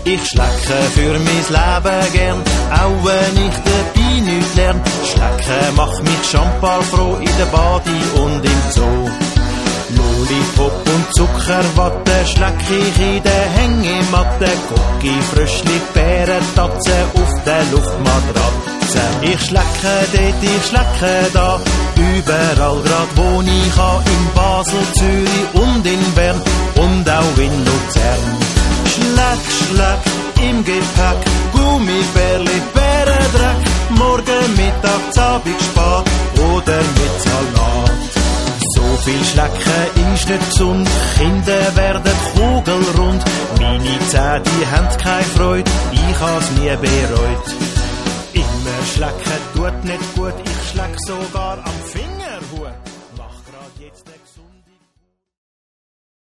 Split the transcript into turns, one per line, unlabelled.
Ich schlecke für mein Leben gern, auch wenn ich dabei nichts lern. Schlecken macht mich schamparfroh in der Badi und im Zoo. Lollipop und Zuckerwatte schleck ich in der Hängematte. Cookie, Fröschli, Bärentatzen auf der Luftmatratze. Ich schlecke dort, ich schlecke da, überall grad wo ich kann. In Basel, Zürich und in Bern und auch in Luzern. Schleck, schleck im Gepäck, Gummibärli, Bärendreck. Morgen, Mittag, Abend, Spät oder mit Salat. So viel Schlecken ist nicht gesund, Kinder werden kugelrund. Meine Zähne, die haben keine Freude, ich has nie bereut. Immer schlecken tut nicht gut, ich schleck sogar am Fingerhut.